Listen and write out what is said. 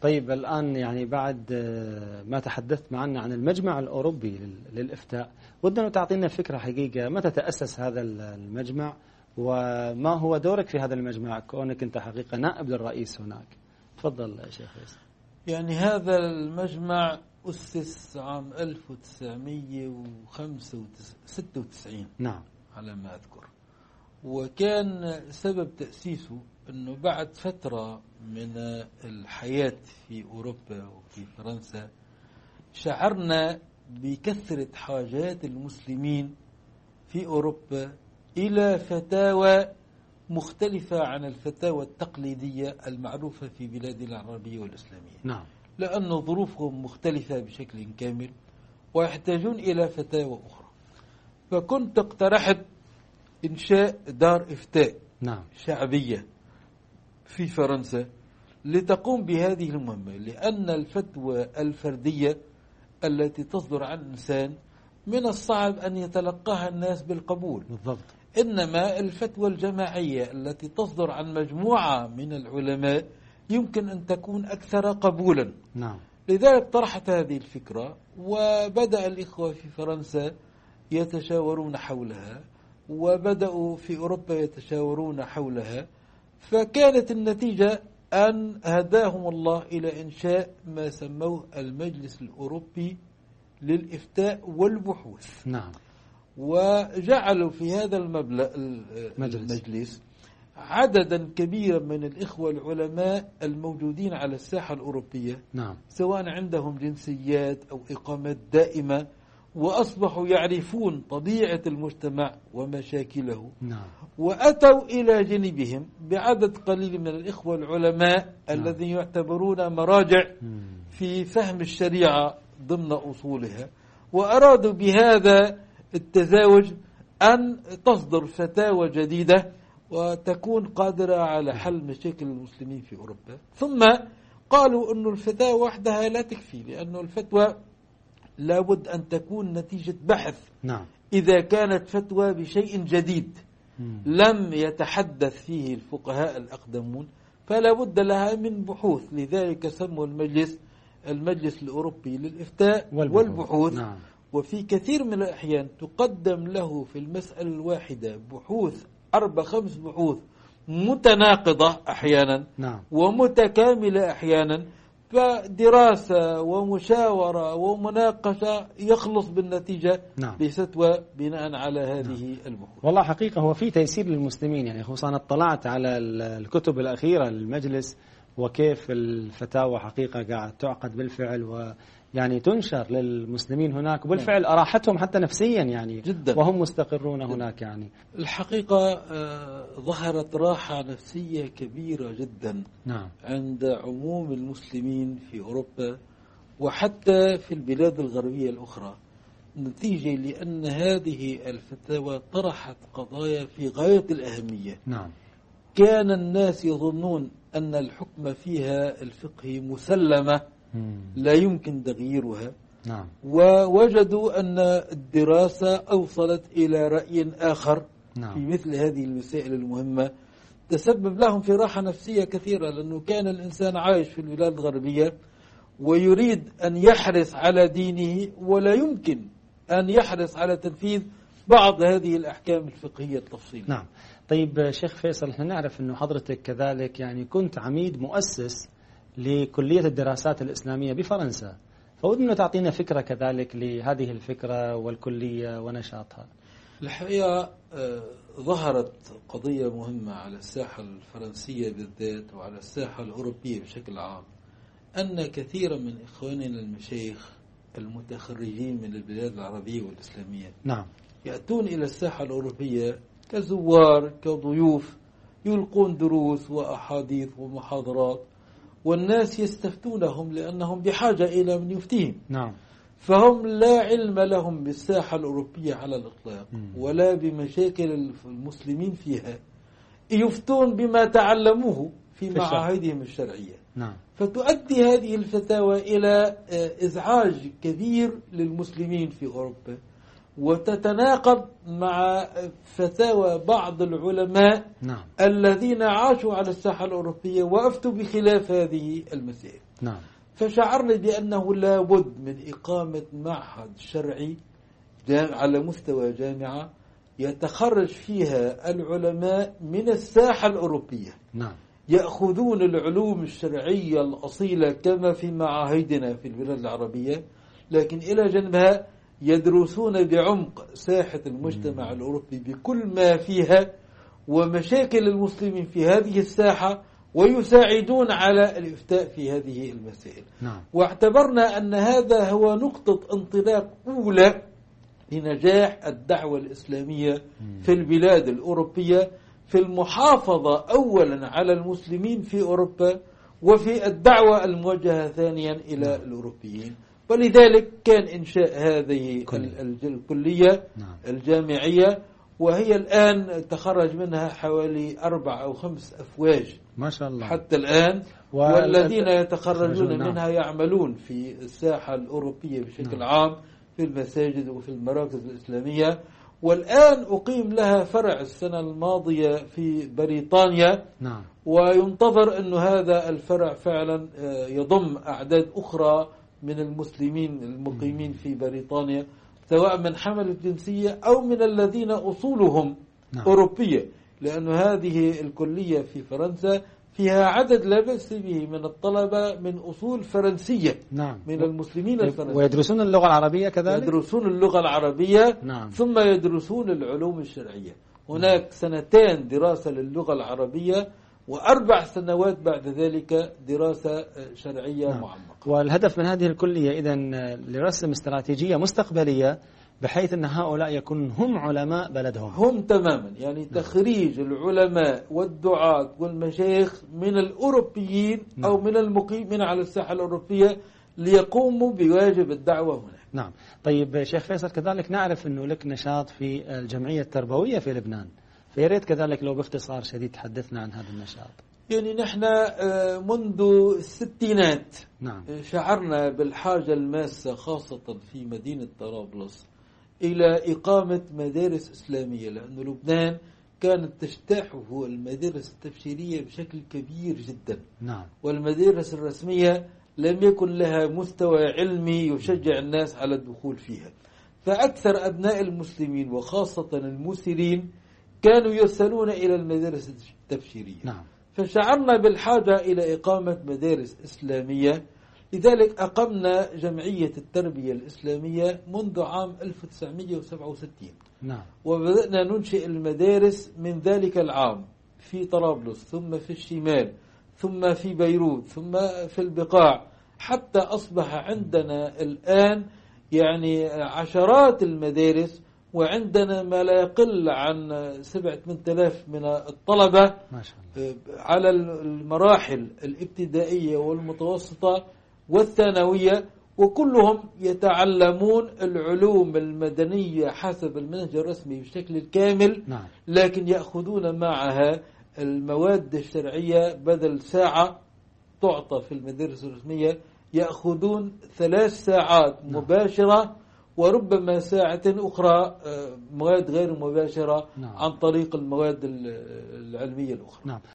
طيب الآن يعني بعد ما تحدثت معنا عن المجمع الأوروبي للإفتاء، ودنا تعطينا فكرة حقيقة متى تأسس هذا المجمع وما هو دورك في هذا المجمع كونك أنت حقيقة نائب للرئيس هناك. تفضل يا شيخ فيصل. يعني هذا المجمع أسس عام 1996 نعم على ما أذكر، وكان سبب تأسيسه أنه بعد فترة من الحياة في أوروبا وفي فرنسا شعرنا بكثرة حاجات المسلمين في أوروبا إلى فتاوى مختلفة عن الفتاوى التقليدية المعروفة في بلادنا العربية والإسلامية. نعم. لأن ظروفهم مختلفة بشكل كامل ويحتاجون إلى فتاوى أخرى. فكنت اقترحت إنشاء دار إفتاء نعم. شعبية في فرنسا لتقوم بهذه المهمة، لأن الفتوى الفردية التي تصدر عن إنسان من الصعب أن يتلقاها الناس بالقبول. بالضبط. إنما الفتوى الجماعية التي تصدر عن مجموعة من العلماء يمكن أن تكون أكثر قبولا. نعم. لذلك طرحت هذه الفكرة، وبدأ الإخوة في فرنسا يتشاورون حولها، وبدأوا في أوروبا يتشاورون حولها، فكانت النتيجة أن هداهم الله إلى إنشاء ما سموه المجلس الأوروبي للإفتاء والبحوث. نعم. وجعلوا في هذا المجلس عددا كبيرا من الإخوة العلماء الموجودين على الساحة الأوروبية. نعم. سواء عندهم جنسيات أو إقامات دائمة، وأصبحوا يعرفون طبيعة المجتمع ومشاكله. نعم. وأتوا إلى جانبهم بعدد قليل من الإخوة العلماء الذين يعتبرون مراجع في فهم الشريعة ضمن أصولها، وأرادوا بهذا التزاوج أن تصدر فتاوى جديدة وتكون قادرة على حل مشاكل المسلمين في أوروبا. ثم قالوا أن الفتاوى وحدها لا تكفي، لأن الفتوى لابد أن تكون نتيجة بحث. نعم. إذا كانت فتوى بشيء جديد لم يتحدث فيه الفقهاء الأقدمون فلا بد لها من بحوث. لذلك سموا المجلس الأوروبي للإفتاء والبحوث. نعم. وفي كثير من الأحيان تقدم له في المسألة الواحدة بحوث 4-5 بحوث متناقضة أحيانا. نعم. ومتكاملة أحيانا، فدراسة ومشاورة ومناقشة يخلص بالنتيجة. نعم. بفتوى بناء على هذه البحوث. والله حقيقة هو في تيسير للمسلمين، يعني خصوصا اطلعت على الكتب الأخيرة للمجلس وكيف الفتاوى حقيقة قاعد تعقد بالفعل ويعني تنشر للمسلمين هناك، وبالفعل أراحتهم حتى نفسيا يعني جدا، وهم مستقرون هناك. يعني الحقيقة ظهرت راحة نفسية كبيرة جدا. نعم. عند عموم المسلمين في أوروبا وحتى في البلاد الغربية الأخرى، نتيجة لأن هذه الفتاوى طرحت قضايا في غاية الأهمية. نعم. كان الناس يظنون أن الحكم فيها الفقهي مسلمة لا يمكن تغييرها. نعم. ووجدوا أن الدراسة أوصلت إلى رأي آخر. نعم. في مثل هذه المسائل المهمة تسبب لهم في راحة نفسية كثيرة، لأنه كان الإنسان عايش في البلاد الغربية ويريد أن يحرص على دينه ولا يمكن أن يحرص على تنفيذ بعض هذه الأحكام الفقهية التفصيلية. نعم. طيب شيخ فيصل، احنا نعرف أنه حضرتك كذلك يعني كنت عميد مؤسس لكلية الدراسات الإسلامية بفرنسا، فودنا تعطينا فكرة كذلك لهذه الفكرة والكلية ونشاطها. الحقيقة ظهرت قضية مهمة على الساحة الفرنسية بالذات وعلى الساحة الأوروبية بشكل عام، أن كثيرا من إخواننا المشايخ المتخرجين من البلاد العربية والإسلامية نعم. يأتون إلى الساحة الأوروبية كزوار كضيوف، يلقون دروس وأحاديث ومحاضرات، والناس يستفتونهم لأنهم بحاجة إلى من يفتيهم. نعم. فهم لا علم لهم بالساحة الأوروبية على الإطلاق ولا بمشاكل المسلمين فيها، يفتون بما تعلموه في معاهدهم الشرعية. نعم. فتؤدي هذه الفتاوى إلى إزعاج كبير للمسلمين في أوروبا، وتتناقض مع فتاوى بعض العلماء نعم. الذين عاشوا على الساحة الأوروبية وأفتوا بخلاف هذه المسائل. نعم. فشعرنا بأنه لا بد من إقامة معهد شرعي على مستوى جامعة يتخرج فيها العلماء من الساحة الأوروبية. نعم. يأخذون العلوم الشرعية الأصيلة كما في معاهدنا في البلاد العربية، لكن إلى جنبها يدرسون بعمق ساحة المجتمع الأوروبي بكل ما فيها ومشاكل المسلمين في هذه الساحة، ويساعدون على الإفتاء في هذه المسائل. نعم. واعتبرنا أن هذا هو نقطة انطلاق أولى لنجاح الدعوة الإسلامية في البلاد الأوروبية، في المحافظة أولا على المسلمين في أوروبا، وفي الدعوة الموجهة ثانيا إلى الأوروبيين. ولذلك كان إنشاء هذه الكلية الجامعية، وهي الآن تخرج منها حوالي 4 أو 5 أفواج ما شاء الله حتى الآن، والذين يتخرجون منها يعملون في الساحة الأوروبية بشكل عام في المساجد وفي المراكز الإسلامية. والآن أقيم لها فرع السنة الماضية في بريطانيا. نعم. وينتظر أن هذا الفرع فعلا يضم أعداد أخرى من المسلمين المقيمين في بريطانيا، سواء من حمل الجنسية أو من الذين أصولهم أوروبية، لأن هذه الكلية في فرنسا فيها عدد لا بأس به من الطلبة من أصول فرنسية. نعم. من المسلمين الفرنسيين. ويدرسون اللغة العربية كذلك؟ يدرسون اللغة العربية. نعم. ثم يدرسون العلوم الشرعية. هناك 2 دراسة للغة العربية، و4 سنوات بعد ذلك دراسة شرعية معمقة. والهدف من هذه الكلية إذن لرسم استراتيجية مستقبلية بحيث أن هؤلاء يكونون هم علماء بلدهم. هم تماما، يعني تخريج العلماء والدعاة والمشايخ من الأوروبيين أو من المقيمين على الساحة الأوروبية ليقوموا بواجب الدعوة هنا. نعم. طيب شيخ فيصل، كذلك نعرف أنه لك نشاط في الجمعية التربوية في لبنان، فياريت كذلك لو باختصار شديد تحدثنا عن هذا النشاط. يعني نحن منذ الستينات شعرنا بالحاجة الماسة خاصة في مدينة طرابلس إلى إقامة مدارس إسلامية، لأن لبنان كانت تجتاحه المدارس التبشيرية بشكل كبير جدا. نعم. والمدارس الرسمية لم يكن لها مستوى علمي يشجع الناس على الدخول فيها، فأكثر أبناء المسلمين وخاصة المسلمين كانوا يرسلون إلى المدارس التبشيرية. نعم. فشعرنا بالحاجة إلى إقامة مدارس إسلامية، لذلك أقمنا جمعية التربية الإسلامية منذ عام 1967. نعم. وبدأنا ننشئ المدارس من ذلك العام في طرابلس، ثم في الشمال، ثم في بيروت، ثم في البقاع، حتى أصبح عندنا الآن يعني عشرات المدارس، وعندنا ما لا يقل عن 7-8 من الطلبة ما شاء الله على المراحل الابتدائية والمتوسطة والثانوية، وكلهم يتعلمون العلوم المدنية حسب المنهج الرسمي بشكل كامل. نعم. لكن يأخذون معها المواد الشرعية، بدل ساعة تعطى في المدارس الرسمية يأخذون 3 ساعات مباشرة، وربما ساعة أخرى مواد غير مباشرة عن طريق المواد العلمية الأخرى. نعم.